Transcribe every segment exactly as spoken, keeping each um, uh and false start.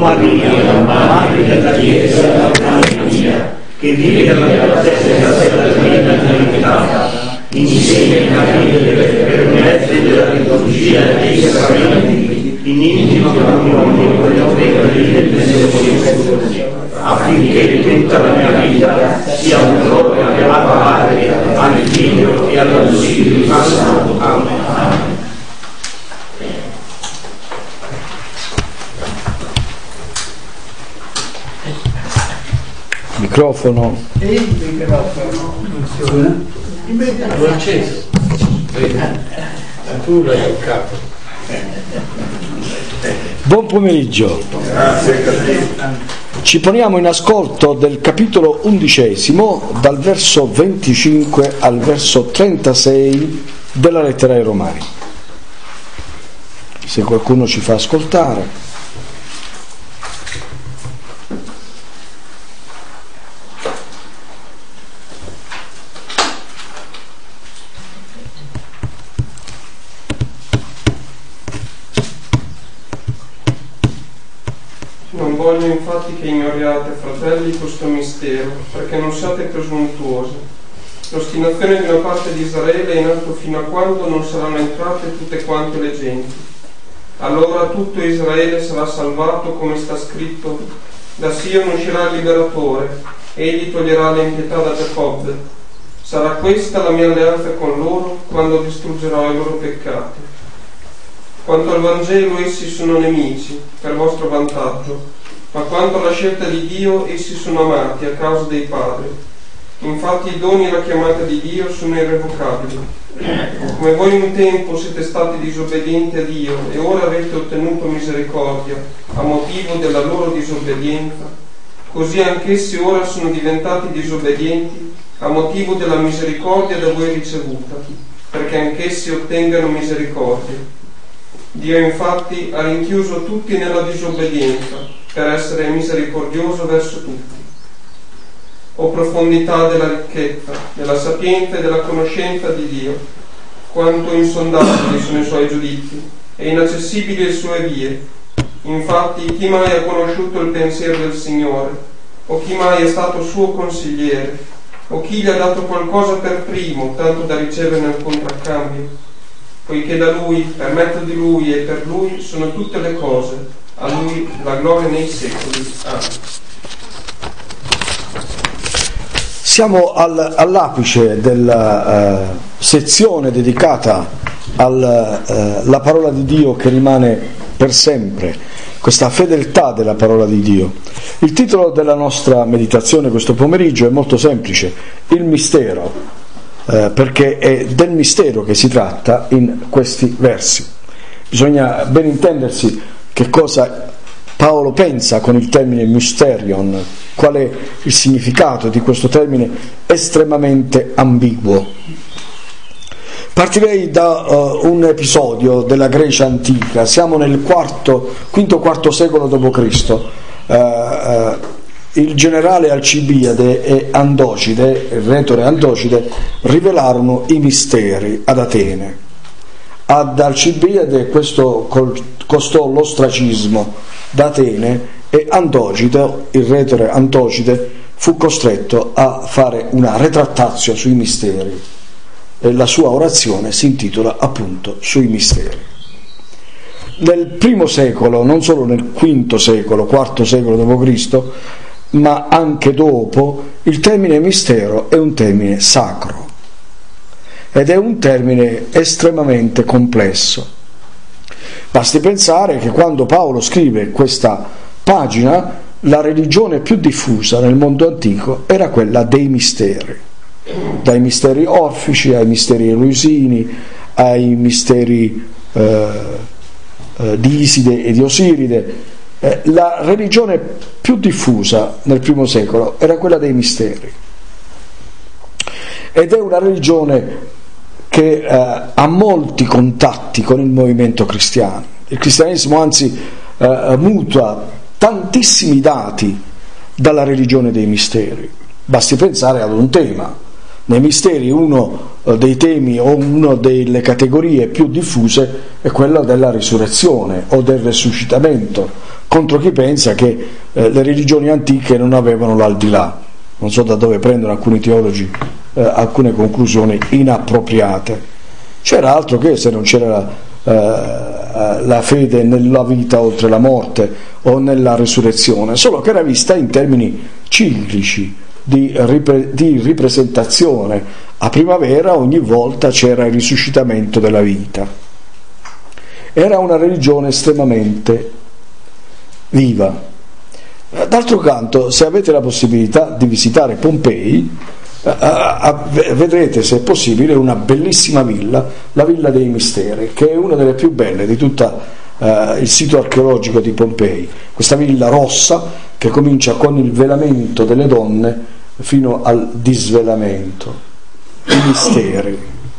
Maria, Madre della Chiesa, Madre mia, che vive alla presenza della Divina Trinità, insieme a vivere per mezzo della liturgia dei sacramenti, in intima comunione con le opere del Gesù, affinché tutta la mia vita sia un gloria alla Padre, al Figlio e allo Spirito Santo. Amen. Microfono. E il microfono funziona? L'ho acceso. Tu l'hai toccato. Buon pomeriggio. Ci poniamo in ascolto del capitolo undicesimo, dal verso venticinque al verso trentasei della lettera ai Romani. Se qualcuno ci fa ascoltare. Non voglio infatti che ignoriate, fratelli, questo mistero, perché non siate presuntuosi. L'ostinazione di una parte di Israele è in atto fino a quando non saranno entrate tutte quante le genti. Allora tutto Israele sarà salvato, come sta scritto: da Sion uscirà il liberatore, egli toglierà l'impietà da Giacobbe. Sarà questa la mia alleanza con loro, quando distruggerò i loro peccati. Quanto al Vangelo, essi sono nemici per vostro vantaggio, ma quanto alla scelta di Dio, essi sono amati a causa dei padri. Infatti i doni e la chiamata di Dio sono irrevocabili. Come voi un tempo siete stati disobbedienti a Dio e ora avete ottenuto misericordia a motivo della loro disobbedienza, così anch'essi ora sono diventati disobbedienti a motivo della misericordia da voi ricevuta, perché anch'essi ottengano misericordia. Dio infatti ha rinchiuso tutti nella disobbedienza per essere misericordioso verso tutti. O profondità della ricchezza, della sapienza e della conoscenza di Dio, quanto insondabili sono i suoi giudizi e inaccessibili le sue vie. Infatti chi mai ha conosciuto il pensiero del Signore, o chi mai è stato suo consigliere, o chi gli ha dato qualcosa per primo, tanto da riceverne un contraccambio? Poiché da Lui, per mezzo di Lui e per Lui sono tutte le cose, a Lui la gloria nei secoli. Amen. Siamo al, all'apice della uh, sezione dedicata alla uh, parola di Dio che rimane per sempre, questa fedeltà della parola di Dio. Il titolo della nostra meditazione questo pomeriggio è molto semplice: il mistero. Eh, perché è del mistero che si tratta in questi versi. Bisogna ben intendersi che cosa Paolo pensa con il termine mysterion, qual è il significato di questo termine estremamente ambiguo. Partirei da uh, un episodio della Grecia antica. Siamo nel quarto, quinto quarto secolo dopo Cristo. Uh, uh, il generale Alcibiade e Andocide, il retore Andocide, rivelarono i misteri ad Atene. Ad Alcibiade questo costò l'ostracismo da Atene e Andocide, il retore Andocide, fu costretto a fare una retrattatio sui misteri e la sua orazione si intitola appunto Sui misteri. Nel primo secolo, non solo nel quinto secolo, quarto secolo dopo Cristo, ma anche dopo, il termine mistero è un termine sacro ed è un termine estremamente complesso. Basti pensare che quando Paolo scrive questa pagina, la religione più diffusa nel mondo antico era quella dei misteri, dai misteri orfici ai misteri eleusini, ai misteri eh, eh, di Iside e di Osiride. Eh, la religione più diffusa nel primo secolo era quella dei misteri ed è una religione che eh, ha molti contatti con il movimento cristiano. Il cristianesimo anzi eh, mutua tantissimi dati dalla religione dei misteri. Basti pensare ad un tema. Nei misteri uno dei temi o una delle categorie più diffuse è quella della risurrezione o del resuscitamento, contro chi pensa che eh, le religioni antiche non avevano l'aldilà. Non so da dove prendono alcuni teologi eh, alcune conclusioni inappropriate. C'era altro che se non c'era la, eh, la fede nella vita oltre la morte o nella risurrezione, solo che era vista in termini ciclici di, ripre, di ripresentazione. A primavera ogni volta c'era il risuscitamento della vita. Era una religione estremamente viva. D'altro canto, se avete la possibilità di visitare Pompei, vedrete, se è possibile, una bellissima villa, la Villa dei Misteri, che è una delle più belle di tutto eh, il sito archeologico di Pompei. Questa villa rossa che comincia con il velamento delle donne fino al disvelamento, i misteri.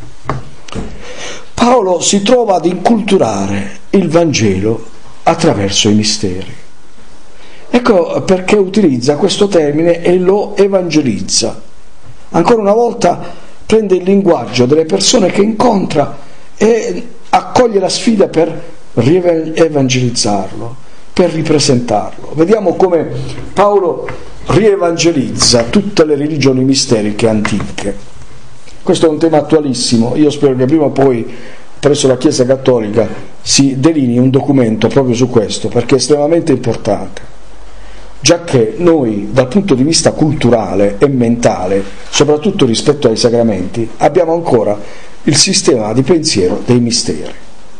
Paolo si trova ad inculturare il Vangelo attraverso i misteri. Ecco perché utilizza questo termine e lo evangelizza. Ancora una volta prende il linguaggio delle persone che incontra e accoglie la sfida per rievangelizzarlo, per ripresentarlo. Vediamo come Paolo rievangelizza tutte le religioni misteriche antiche. Questo è un tema attualissimo. Io spero che prima o poi presso la Chiesa Cattolica si delinei un documento proprio su questo, perché è estremamente importante. Giacché noi, dal punto di vista culturale e mentale, soprattutto rispetto ai sacramenti, abbiamo ancora il sistema di pensiero dei misteri.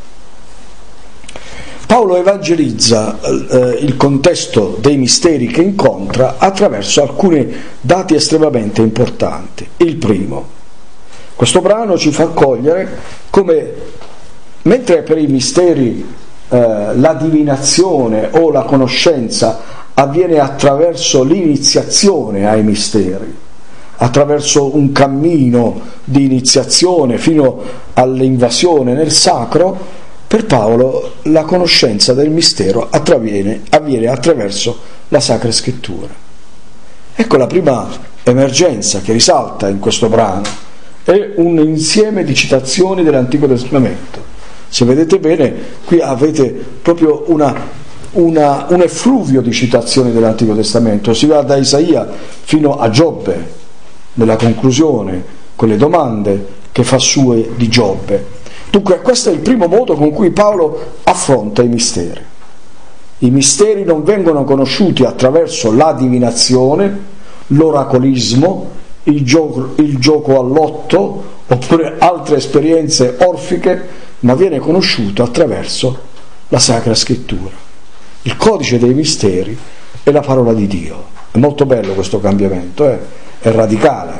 Paolo evangelizza eh, il contesto dei misteri che incontra attraverso alcuni dati estremamente importanti. Il primo, questo brano ci fa cogliere come, mentre per i misteri eh, la divinazione o la conoscenza avviene attraverso l'iniziazione ai misteri, attraverso un cammino di iniziazione fino all'invasione nel sacro, per Paolo la conoscenza del mistero avviene, avviene attraverso la Sacra Scrittura. Ecco la prima emergenza che risalta in questo brano, è un insieme di citazioni dell'Antico Testamento. Se vedete bene, qui avete proprio una Una, un effluvio di citazioni dell'Antico Testamento, si va da Isaia fino a Giobbe, nella conclusione, con le domande che fa sue di Giobbe. Dunque questo è il primo modo con cui Paolo affronta i misteri. I misteri non vengono conosciuti attraverso la divinazione, l'oracolismo, il gioco, il gioco all'otto oppure altre esperienze orfiche, ma viene conosciuto attraverso la Sacra Scrittura. Il codice dei misteri è la parola di Dio. È molto bello questo cambiamento, eh? È radicale.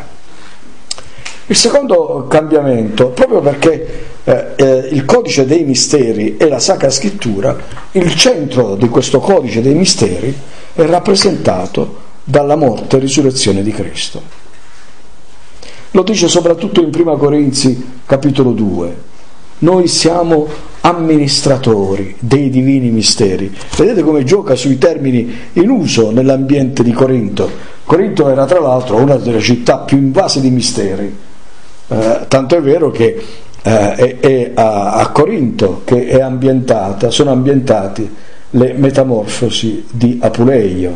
Il secondo cambiamento, proprio perché eh, eh, il codice dei misteri è la Sacra Scrittura, il centro di questo codice dei misteri è rappresentato dalla morte e risurrezione di Cristo. Lo dice soprattutto in Prima Corinzi capitolo due. Noi siamo amministratori dei divini misteri. Vedete come gioca sui termini in uso nell'ambiente di Corinto. Corinto era tra l'altro una delle città più invase di misteri, eh, tanto è vero che eh, è, è a, a Corinto che è ambientata, sono ambientati le metamorfosi di Apuleio.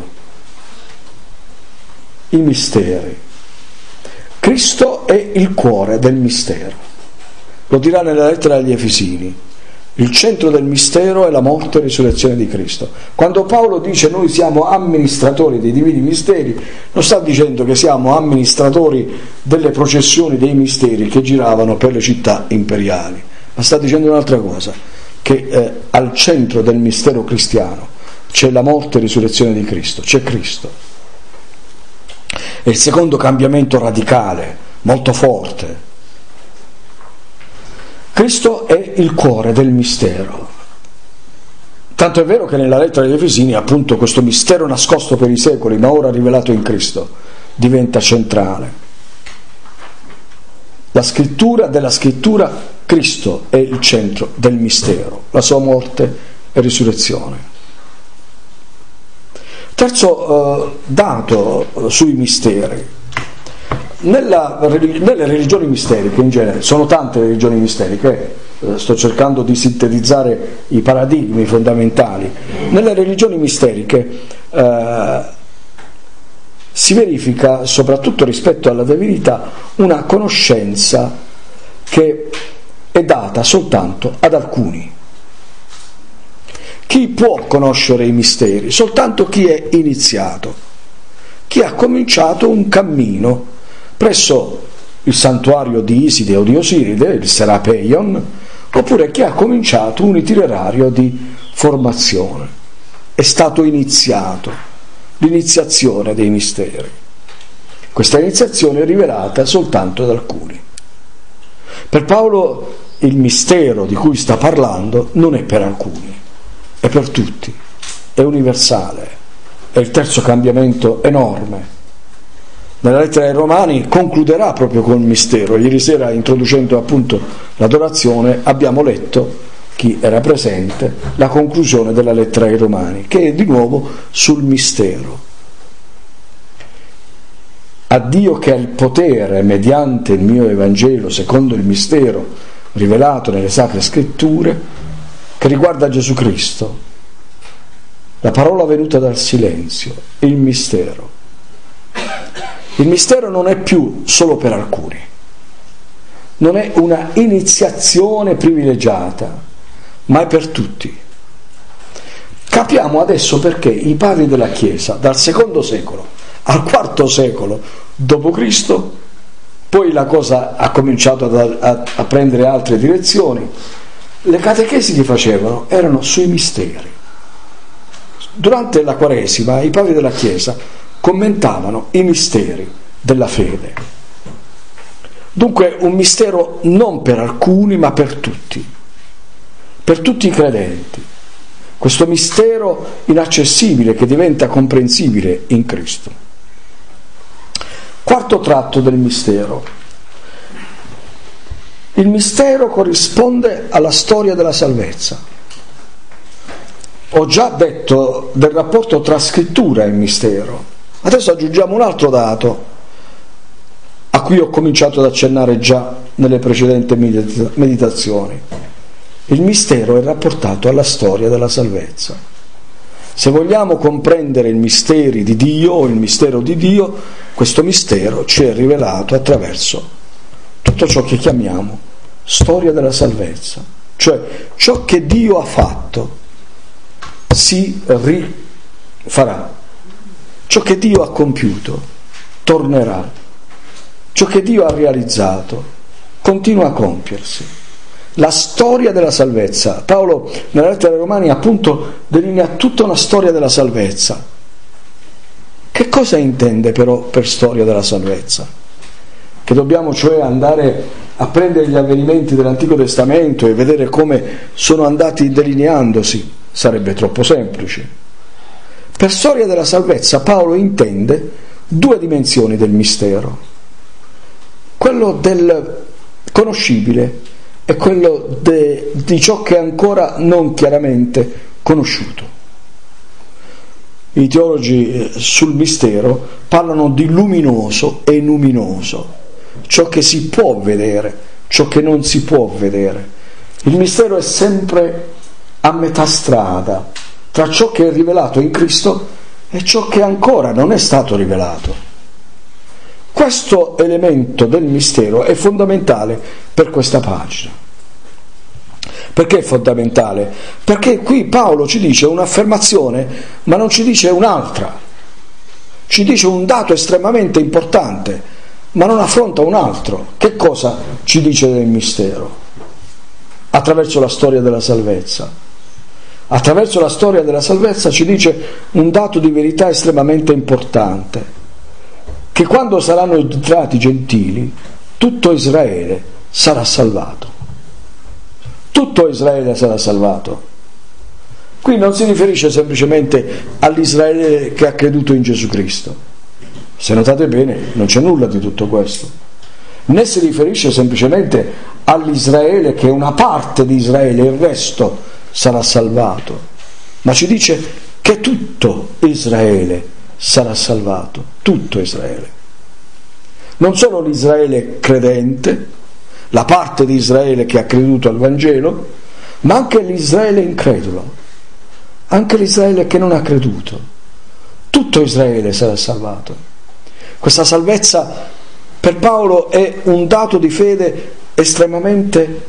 I misteri. Cristo è il cuore del mistero. Lo dirà nella lettera agli Efesini. Il centro del mistero è la morte e risurrezione di Cristo. Quando Paolo dice noi siamo amministratori dei divini misteri, non sta dicendo che siamo amministratori delle processioni dei misteri che giravano per le città imperiali, ma sta dicendo un'altra cosa, che eh, al centro del mistero cristiano c'è la morte e risurrezione di Cristo, c'è Cristo. È il secondo cambiamento radicale, molto forte. Cristo è il cuore del mistero. Tanto è vero che nella lettera agli Efesini, appunto, questo mistero nascosto per i secoli, ma ora rivelato in Cristo, diventa centrale. La scrittura della scrittura, Cristo è il centro del mistero, la sua morte e risurrezione. Terzo eh, dato eh, sui misteri. Nella, nelle religioni misteriche in genere, sono tante le religioni misteriche, eh, sto cercando di sintetizzare i paradigmi fondamentali. Nelle religioni misteriche eh, si verifica, soprattutto rispetto alla divinità, una conoscenza che è data soltanto ad alcuni. Chi può conoscere i misteri? Soltanto chi è iniziato, chi ha cominciato un cammino presso il santuario di Iside o di Osiride, il Serapeion, oppure chi ha cominciato un itinerario di formazione, è stato iniziato, l'iniziazione dei misteri. Questa iniziazione è rivelata soltanto ad alcuni. Per Paolo il mistero di cui sta parlando non è per alcuni, è per tutti, è universale, è il terzo cambiamento enorme. Nella lettera ai Romani concluderà proprio col mistero. Ieri sera, introducendo appunto l'adorazione, abbiamo letto, chi era presente, la conclusione della lettera ai Romani, che è di nuovo sul mistero. A Dio che ha il potere, mediante il mio Evangelo, secondo il mistero rivelato nelle Sacre Scritture, che riguarda Gesù Cristo, la parola venuta dal silenzio, il mistero. Il mistero non è più solo per alcuni, non è una iniziazione privilegiata, ma è per tutti. Capiamo adesso perché i padri della Chiesa, dal secondo secolo al quarto secolo dopo Cristo, poi la cosa ha cominciato a, a, a prendere altre direzioni, le catechesi che facevano erano sui misteri. Durante la Quaresima i padri della Chiesa commentavano i misteri della fede. Dunque un mistero non per alcuni ma per tutti, per tutti i credenti. Questo mistero inaccessibile che diventa comprensibile in Cristo. Quarto tratto del mistero. Il mistero corrisponde alla storia della salvezza. Ho già detto del rapporto tra scrittura e mistero. Adesso aggiungiamo un altro dato a cui ho cominciato ad accennare già nelle precedenti meditazioni. Il mistero è rapportato alla storia della salvezza. Se vogliamo comprendere i misteri di Dio o il mistero di Dio, questo mistero ci è rivelato attraverso tutto ciò che chiamiamo storia della salvezza, cioè ciò che Dio ha fatto si rifarà. Ciò che Dio ha compiuto tornerà, ciò che Dio ha realizzato continua a compiersi. La storia della salvezza. Paolo nella lettera ai Romani appunto delinea tutta una storia della salvezza. Che cosa intende però per storia della salvezza? Che dobbiamo cioè andare a prendere gli avvenimenti dell'Antico Testamento e vedere come sono andati delineandosi? Sarebbe troppo semplice. Per storia della salvezza Paolo intende due dimensioni del mistero, quello del conoscibile e quello de, di ciò che è ancora non chiaramente conosciuto. I teologi sul mistero parlano di luminoso e numinoso, ciò che si può vedere, ciò che non si può vedere. Il mistero è sempre a metà strada tra ciò che è rivelato in Cristo e ciò che ancora non è stato rivelato. Questo elemento del mistero è fondamentale per questa pagina. Perché è fondamentale? Perché qui Paolo ci dice un'affermazione, ma non ci dice un'altra. Ci dice un dato estremamente importante, ma non affronta un altro. Che cosa ci dice del mistero? Attraverso la storia della salvezza. Attraverso la storia della salvezza ci dice un dato di verità estremamente importante, che quando saranno entrati i gentili, tutto Israele sarà salvato. Tutto Israele sarà salvato. Qui non si riferisce semplicemente all'Israele che ha creduto in Gesù Cristo. Se notate bene, non c'è nulla di tutto questo. Né si riferisce semplicemente all'Israele che è una parte di Israele, il resto sarà salvato, ma ci dice che tutto Israele sarà salvato, tutto Israele. Non solo l'Israele credente, la parte di Israele che ha creduto al Vangelo, ma anche l'Israele incredulo, anche l'Israele che non ha creduto. Tutto Israele sarà salvato. Questa salvezza per Paolo è un dato di fede estremamente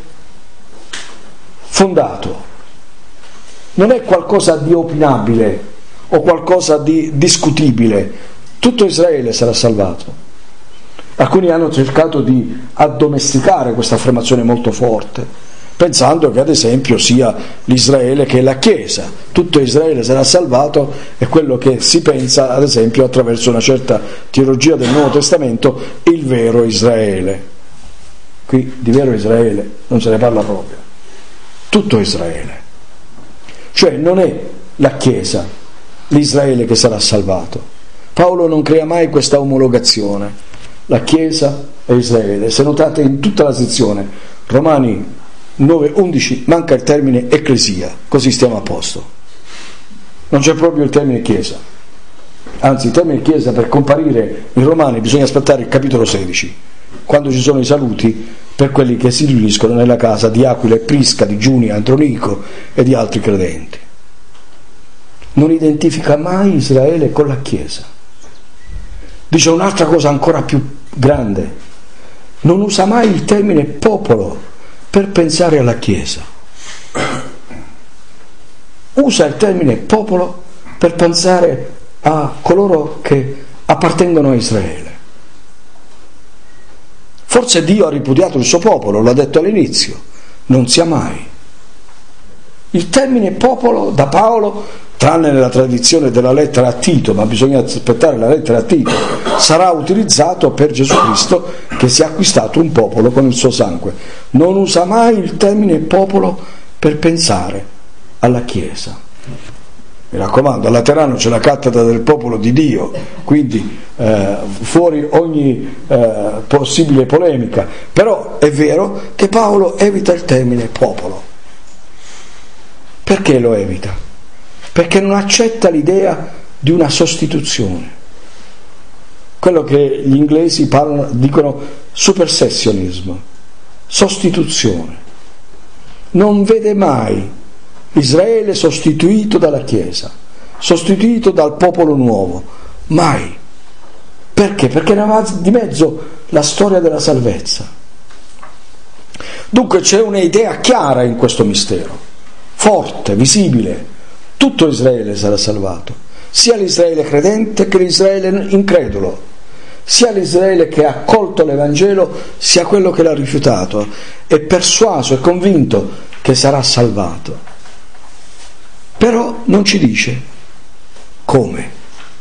fondato, non è qualcosa di opinabile o qualcosa di discutibile. Tutto Israele sarà salvato. Alcuni hanno cercato di addomesticare questa affermazione molto forte, pensando che ad esempio sia l'Israele che è la Chiesa. Tutto Israele sarà salvato è quello che si pensa ad esempio attraverso una certa teologia del Nuovo Testamento, il vero Israele. Qui di vero Israele non se ne parla proprio. Tutto Israele. Cioè non è la Chiesa, l'Israele che sarà salvato. Paolo non crea mai questa omologazione, la Chiesa e Israele. Se notate in tutta la sezione Romani nove undici manca il termine ecclesia, così stiamo a posto. Non c'è proprio il termine Chiesa, anzi il termine Chiesa per comparire in Romani bisogna aspettare il capitolo sedici, quando ci sono i saluti per quelli che si riuniscono nella casa di Aquila e Prisca, di Giunia, Andronico e di altri credenti. Non identifica mai Israele con la Chiesa. Dice un'altra cosa ancora più grande: non usa mai il termine popolo per pensare alla Chiesa, usa il termine popolo per pensare a coloro che appartengono a Israele. Forse Dio ha ripudiato il suo popolo, l'ha detto all'inizio, non sia mai. Il termine popolo da Paolo, tranne nella tradizione della lettera a Tito, ma bisogna aspettare la lettera a Tito, sarà utilizzato per Gesù Cristo che si è acquistato un popolo con il suo sangue. Non usa mai il termine popolo per pensare alla Chiesa. Mi raccomando, a Laterano c'è la cattedra del popolo di Dio, quindi eh, fuori ogni eh, possibile polemica, però è vero che Paolo evita il termine popolo. Perché lo evita? Perché non accetta l'idea di una sostituzione, quello che gli inglesi parlano, dicono supersessionismo, sostituzione. Non vede mai Israele sostituito dalla Chiesa, sostituito dal popolo nuovo, mai. Perché? Perché ne va di mezzo la storia della salvezza. Dunque c'è un'idea chiara in questo mistero, forte, visibile. Tutto Israele sarà salvato, sia l'Israele credente che l'Israele incredulo, sia l'Israele che ha accolto l'Evangelo sia quello che l'ha rifiutato, è persuaso e convinto che sarà salvato. Però non ci dice come.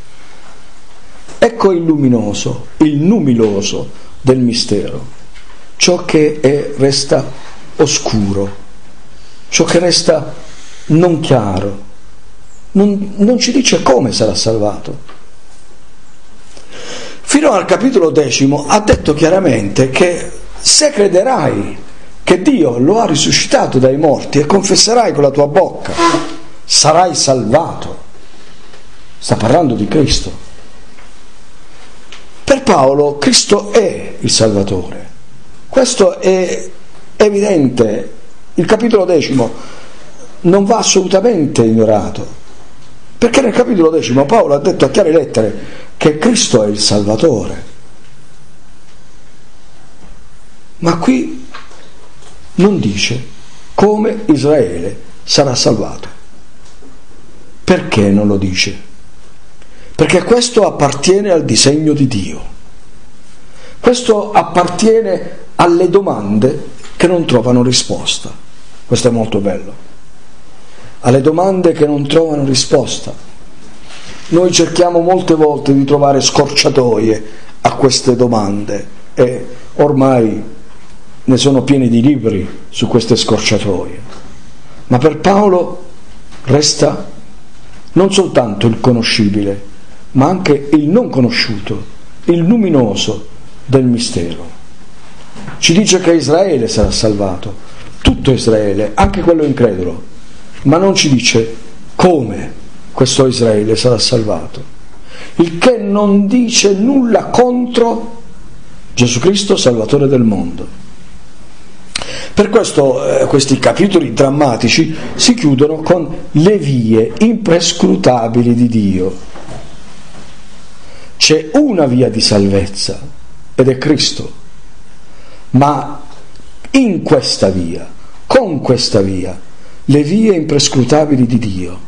Ecco il luminoso, il numiloso del mistero, ciò che è, resta oscuro, ciò che resta non chiaro. Non, non ci dice come sarà salvato. Fino al capitolo decimo ha detto chiaramente che se crederai che Dio lo ha risuscitato dai morti e confesserai con la tua bocca, sarai salvato. Sta parlando di Cristo. Per Paolo Cristo è il Salvatore. Questo è evidente. Il capitolo decimo non va assolutamente ignorato, perché nel capitolo decimo Paolo ha detto a chiare lettere che Cristo è il Salvatore. Ma qui non dice come Israele sarà salvato. Perché non lo dice? Perché questo appartiene al disegno di Dio. Questo appartiene alle domande che non trovano risposta. Questo è molto bello. Alle domande che non trovano risposta. Noi cerchiamo molte volte di trovare scorciatoie a queste domande e ormai ne sono pieni di libri su queste scorciatoie. Ma per Paolo resta non soltanto il conoscibile, ma anche il non conosciuto, il luminoso del mistero. Ci dice che Israele sarà salvato, tutto Israele, anche quello incredulo, ma non ci dice come questo Israele sarà salvato, il che non dice nulla contro Gesù Cristo, Salvatore del mondo. Per questo eh, questi capitoli drammatici si chiudono con le vie imprescrutabili di Dio. C'è una via di salvezza ed è Cristo, ma in questa via, con questa via, le vie imprescrutabili di Dio.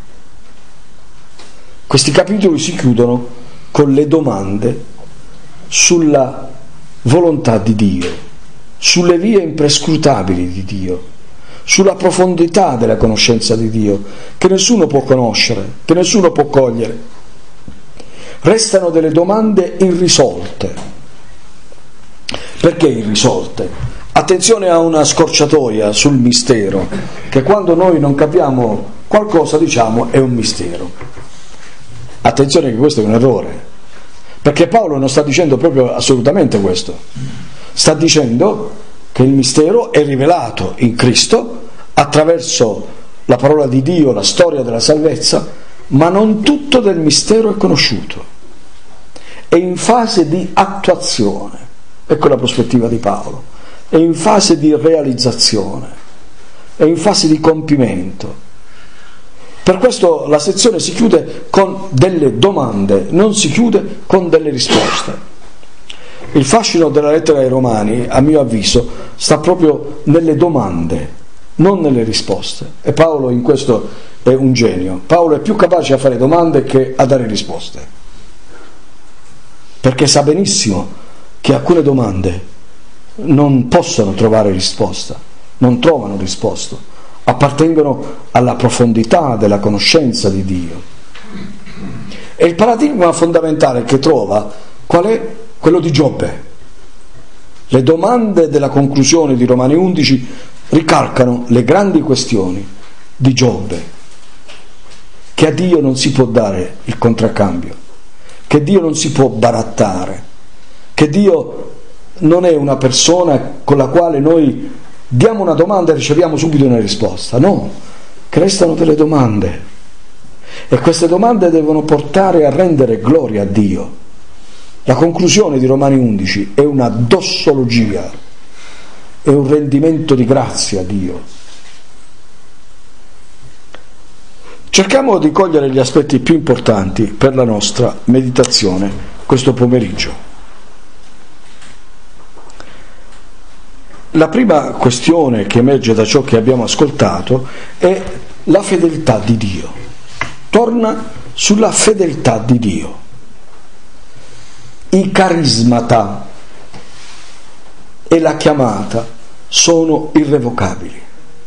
Questi capitoli si chiudono con le domande sulla volontà di Dio, sulle vie imprescrutabili di Dio, sulla profondità della conoscenza di Dio, che nessuno può conoscere, che nessuno può cogliere. Restano delle domande irrisolte. Perché irrisolte? Attenzione a una scorciatoia sul mistero, che quando noi non capiamo qualcosa diciamo è un mistero. Attenzione che questo è un errore, perché Paolo non sta dicendo proprio assolutamente questo. Sta dicendo che il mistero è rivelato in Cristo attraverso la parola di Dio, la storia della salvezza, ma non tutto del mistero è conosciuto. È in fase di attuazione. Ecco la prospettiva di Paolo. È in fase di realizzazione, è in fase di compimento. Per questo la sezione si chiude con delle domande, non si chiude con delle risposte. Il fascino della lettera ai Romani, a mio avviso, sta proprio nelle domande, non nelle risposte. E Paolo in questo è un genio. Paolo è più capace a fare domande che a dare risposte, perché sa benissimo che alcune domande non possono trovare risposta, non trovano risposta, appartengono alla profondità della conoscenza di Dio. E il paradigma fondamentale che trova qual è? Quello di Giobbe. Le domande della conclusione di Romani undici ricalcano le grandi questioni di Giobbe, che a Dio non si può dare il contraccambio, che Dio non si può barattare, che Dio non è una persona con la quale noi diamo una domanda e riceviamo subito una risposta. No, che restano delle domande, e queste domande devono portare a rendere gloria a Dio. La conclusione di Romani undici è una dossologia, è un rendimento di grazia a Dio. Cerchiamo di cogliere gli aspetti più importanti per la nostra meditazione questo pomeriggio. La prima questione che emerge da ciò che abbiamo ascoltato è la fedeltà di Dio. Torna sulla fedeltà di Dio. I carismata e la chiamata sono irrevocabili.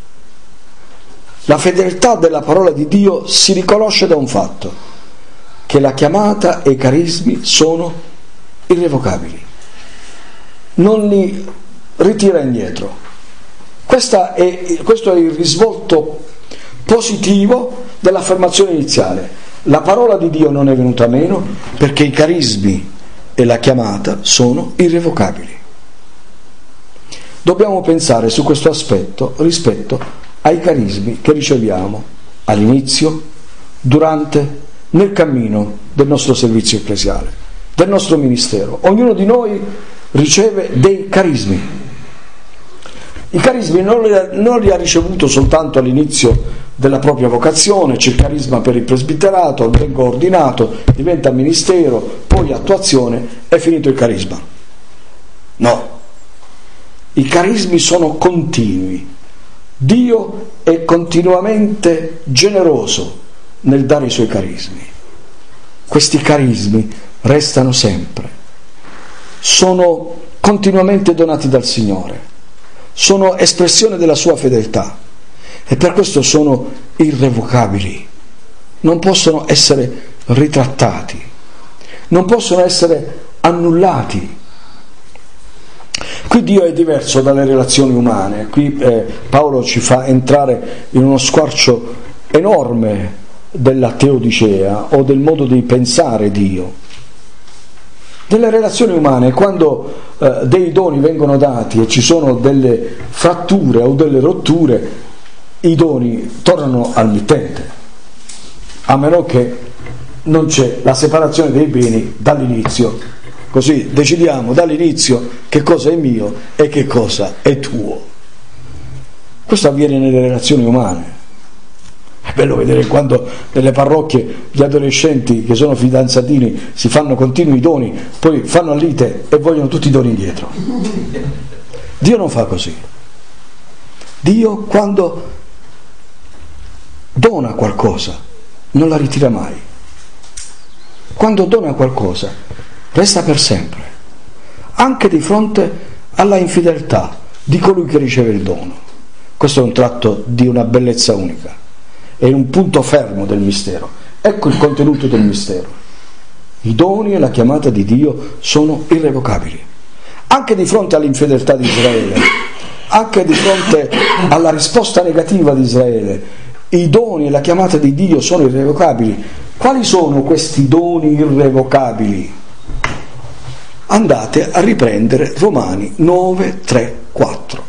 La fedeltà della parola di Dio si riconosce da un fatto, che la chiamata e i carismi sono irrevocabili. Non li ritira indietro. Questa è, questo è il risvolto positivo dell'affermazione iniziale. La parola di Dio non è venuta meno perché i carismi e la chiamata sono irrevocabili. Dobbiamo pensare su questo aspetto rispetto ai carismi che riceviamo all'inizio, durante, nel cammino del nostro servizio ecclesiale, del nostro ministero. Ognuno di noi riceve dei carismi. I carismi non li, ha, non li ha ricevuto soltanto all'inizio della propria vocazione. C'è il carisma per il presbiterato, vengo ordinato, diventa ministero, poi attuazione, è finito il carisma. No, i carismi sono continui. Dio è continuamente generoso nel dare i suoi carismi. Questi carismi restano sempre, sono continuamente donati dal Signore, sono espressione della sua fedeltà e per questo sono irrevocabili, non possono essere ritrattati, non possono essere annullati. Qui Dio è diverso dalle relazioni umane. Qui eh, Paolo ci fa entrare in uno squarcio enorme della teodicea o del modo di pensare Dio. Nelle relazioni umane, quando eh, dei doni vengono dati e ci sono delle fratture o delle rotture, i doni tornano al mittente, a meno che non c'è la separazione dei beni dall'inizio. Così decidiamo dall'inizio che cosa è mio e che cosa è tuo. Questo avviene nelle relazioni umane. È bello vedere quando nelle parrocchie gli adolescenti che sono fidanzatini si fanno continui doni, poi fanno lite e vogliono tutti i doni indietro. Dio non fa così. Dio quando dona qualcosa non la ritira mai. Quando dona qualcosa resta per sempre, anche di fronte alla infedeltà di colui che riceve il dono. Questo è un tratto di una bellezza unica, è un punto fermo del mistero. Ecco il contenuto del mistero. I doni e la chiamata di Dio sono irrevocabili, anche di fronte all'infedeltà di Israele, anche di fronte alla risposta negativa di Israele. I doni e la chiamata di Dio sono irrevocabili. Quali sono questi doni irrevocabili? Andate a riprendere Romani nove, tre, quattro.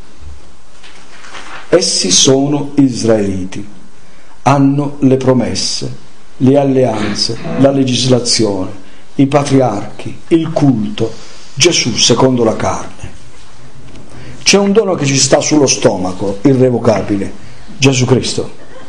Essi sono israeliti, hanno le promesse, le alleanze, la legislazione, i patriarchi, il culto, Gesù secondo la carne. C'è un dono che ci sta sullo stomaco, irrevocabile, Gesù Cristo.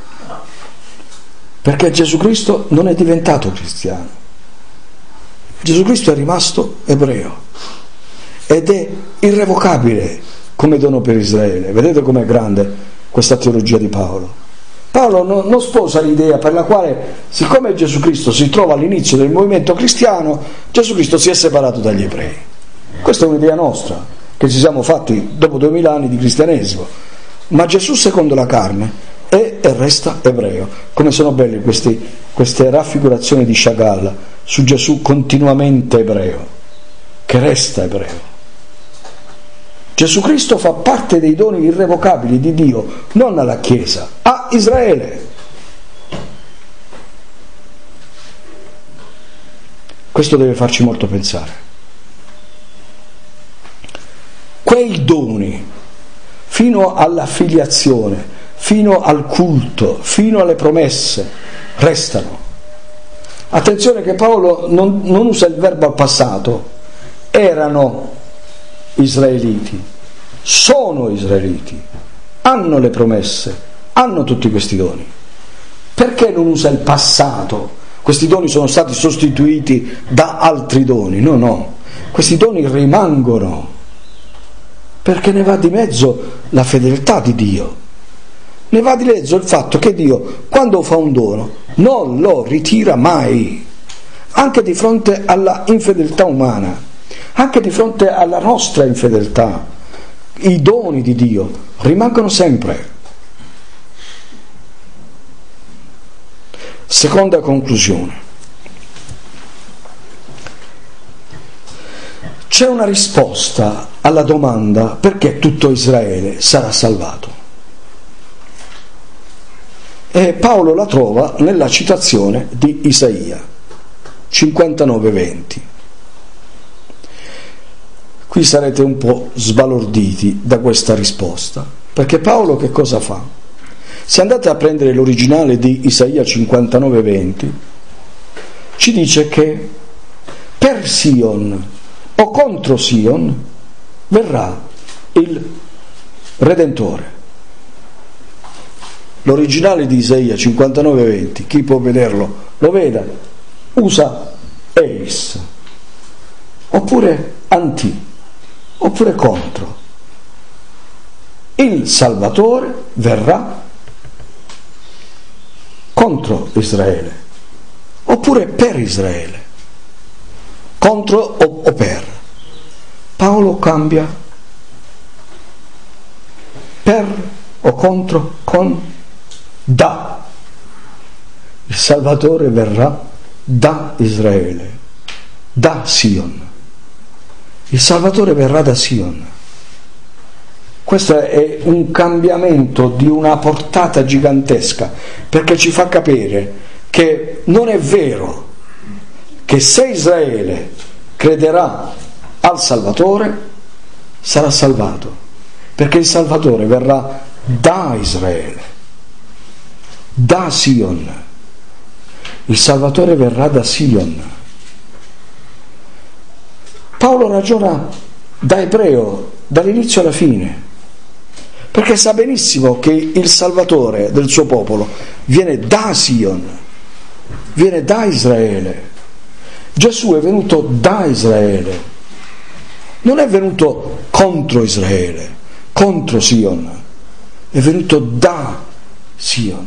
Perché Gesù Cristo non è diventato cristiano. Gesù Cristo è rimasto ebreo ed è irrevocabile come dono per Israele. Vedete com'è grande questa teologia di Paolo. Paolo non, non sposa l'idea per la quale, siccome Gesù Cristo si trova all'inizio del movimento cristiano, Gesù Cristo si è separato dagli ebrei. Questa è un'idea nostra, che ci siamo fatti dopo duemila anni di cristianesimo. Ma Gesù secondo la carne è e resta ebreo. Come sono belle questi, queste raffigurazioni di Chagall su Gesù continuamente ebreo, che resta ebreo. Gesù Cristo fa parte dei doni irrevocabili di Dio, non alla Chiesa, a Israele. Questo deve farci molto pensare. Quei doni, fino alla filiazione, fino al culto, fino alle promesse, restano. Attenzione che Paolo non, non usa il verbo al passato. Erano israeliti, sono israeliti, hanno le promesse, hanno tutti questi doni. Perché non usa il passato? Questi doni sono stati sostituiti da altri doni. No, no, questi doni rimangono, perché ne va di mezzo la fedeltà di Dio, ne va di mezzo il fatto che Dio, quando fa un dono, non lo ritira mai, anche di fronte alla infedeltà umana, anche di fronte alla nostra infedeltà. I doni di Dio rimangono sempre. Seconda conclusione. C'è una risposta alla domanda perché tutto Israele sarà salvato. E Paolo la trova nella citazione di Isaia cinquantanove venti. Qui sarete un po' sbalorditi da questa risposta, perché Paolo che cosa fa? Se andate a prendere l'originale di Isaia cinquantanove venti, ci dice che per Sion o contro Sion verrà il Redentore. L'originale di Isaia cinquantanove venti, chi può vederlo lo veda, usa eis, oppure anti, oppure contro. Il Salvatore verrà contro Israele, oppure per Israele, contro o, o per. Paolo cambia per o contro con da. Il Salvatore verrà da Israele, da Sion. Il Salvatore verrà da Sion. Questo è un cambiamento di una portata gigantesca, perché ci fa capire che non è vero che se Israele crederà al Salvatore sarà salvato, perché il Salvatore verrà da Israele, da Sion. Il Salvatore verrà da Sion. Paolo ragiona da ebreo, dall'inizio alla fine. perché sa benissimo che il Salvatore del suo popolo viene da Sion, viene da Israele. Gesù è venuto da Israele, non è venuto contro Israele, contro Sion, è venuto da Sion.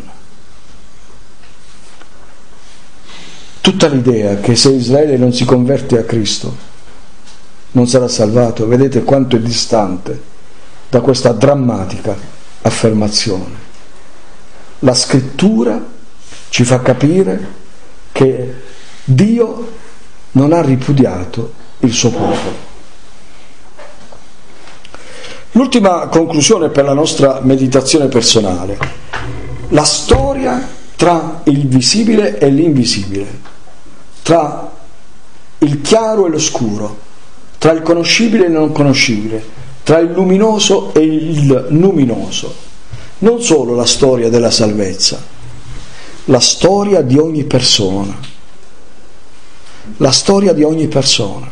Tutta l'idea che se Israele non si converte a Cristo non sarà salvato, vedete quanto è distante da questa drammatica affermazione. La scrittura ci fa capire che Dio non ha ripudiato il suo popolo. L'ultima conclusione per la nostra meditazione personale: la storia tra il visibile e l'invisibile, tra il chiaro e l'oscuro, tra il conoscibile e il non conoscibile, tra il luminoso e il luminoso. Non solo la storia della salvezza, la storia di ogni persona. La storia di ogni persona.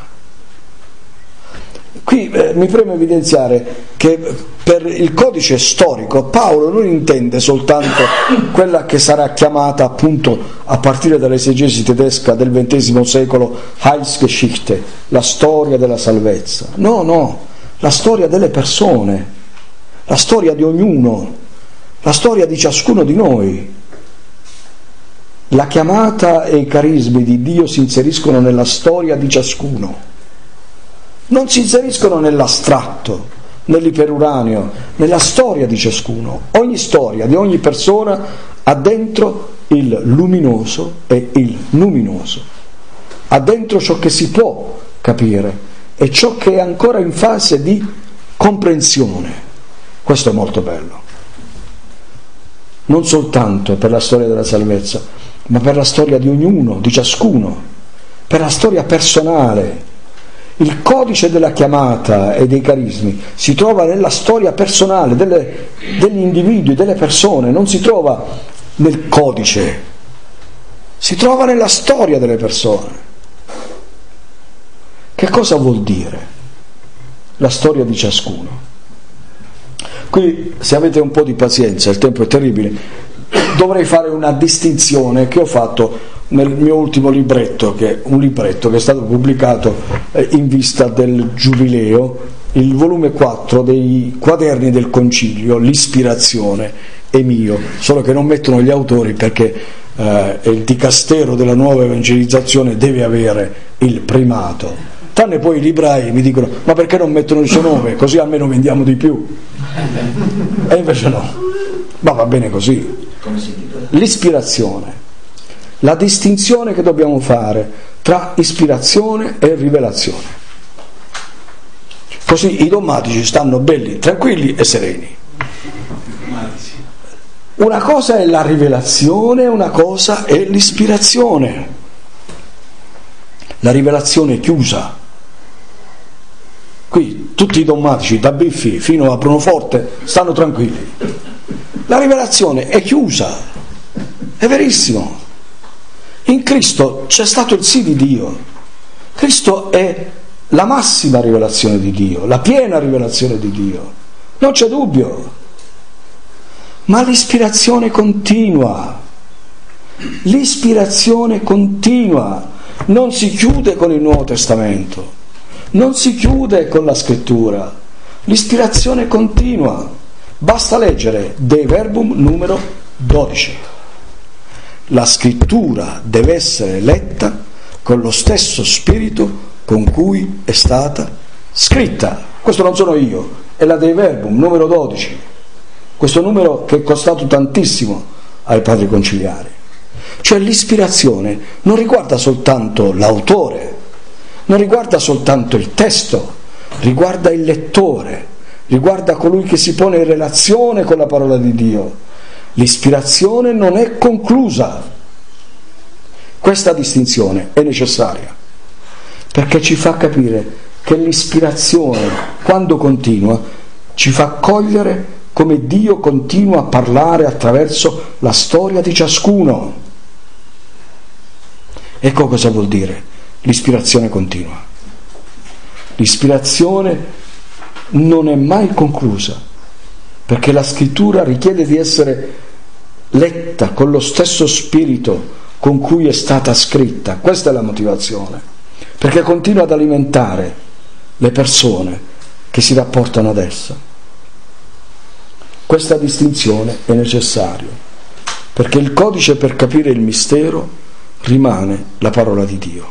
Qui eh, mi preme evidenziare che per il codice storico Paolo non intende soltanto quella che sarà chiamata appunto a partire dall'esegesi tedesca del ventesimo secolo Heilsgeschichte, la storia della salvezza. No, no, la storia delle persone, la storia di ognuno, la storia di ciascuno di noi. La chiamata e i carismi di Dio si inseriscono nella storia di ciascuno, non si inseriscono nell'astratto, nell'iperuranio, nella storia di ciascuno. Ogni storia di ogni persona ha dentro il luminoso e il luminoso, ha dentro ciò che si può capire e ciò che è ancora in fase di comprensione. Questo è molto bello, non soltanto per la storia della salvezza, ma per la storia di ognuno, di ciascuno, per la storia personale. Il codice della chiamata e dei carismi si trova nella storia personale delle, degli individui, delle persone, non si trova nel codice, si trova nella storia delle persone. Che cosa vuol dire la storia di ciascuno? Qui, se avete un po' di pazienza, il tempo è terribile, dovrei fare una distinzione che ho fatto nel mio ultimo libretto, che è un libretto che è stato pubblicato eh, in vista del Giubileo, il volume quattro dei Quaderni del Concilio, l'ispirazione è mio, solo che non mettono gli autori perché eh, il dicastero della nuova evangelizzazione deve avere il primato. Tranne poi i librai mi dicono: ma perché non mettono il suo nome, così almeno vendiamo di più? E invece no, ma va bene così. L'ispirazione, la distinzione che dobbiamo fare tra ispirazione e rivelazione. Così i dogmatici stanno belli, tranquilli e sereni. Una cosa è la rivelazione, una cosa è l'ispirazione. La rivelazione è chiusa. Qui tutti i dogmatici, da Biffi fino a Brunoforte, stanno tranquilli. La rivelazione è chiusa, è verissimo. In Cristo c'è stato il sì di Dio. Cristo è la massima rivelazione di Dio, la piena rivelazione di Dio, non c'è dubbio. Ma l'ispirazione continua, l'ispirazione continua, non si chiude con il Nuovo Testamento, non si chiude con la Scrittura, l'ispirazione continua. Basta leggere De Verbum numero dodici. La Scrittura deve essere letta con lo stesso spirito con cui è stata scritta. Questo non sono io, è la De Verbum numero dodici, questo numero che è costato tantissimo ai padri conciliari. Cioè l'ispirazione non riguarda soltanto l'autore, non riguarda soltanto il testo, riguarda il lettore, riguarda colui che si pone in relazione con la parola di Dio. L'ispirazione non è conclusa. Questa distinzione è necessaria perché ci fa capire che l'ispirazione, quando continua, ci fa cogliere come Dio continua a parlare attraverso la storia di ciascuno. Ecco cosa vuol dire l'ispirazione continua. L'ispirazione non è mai conclusa, perché la scrittura richiede di essere letta con lo stesso spirito con cui è stata scritta. Questa è la motivazione, perché continua ad alimentare le persone che si rapportano ad essa. Questa distinzione è necessaria, perché il codice per capire il mistero rimane la parola di Dio.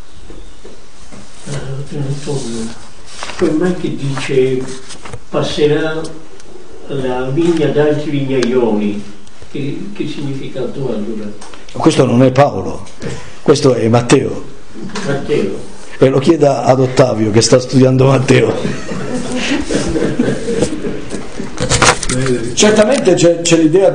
Come mai che dice passerà la vigna ad altri vignaioli? Che, che significato ha allora? Questo non è Paolo, questo è Matteo. Matteo. E lo chieda ad Ottavio che sta studiando Matteo. Certamente c'è, c'è l'idea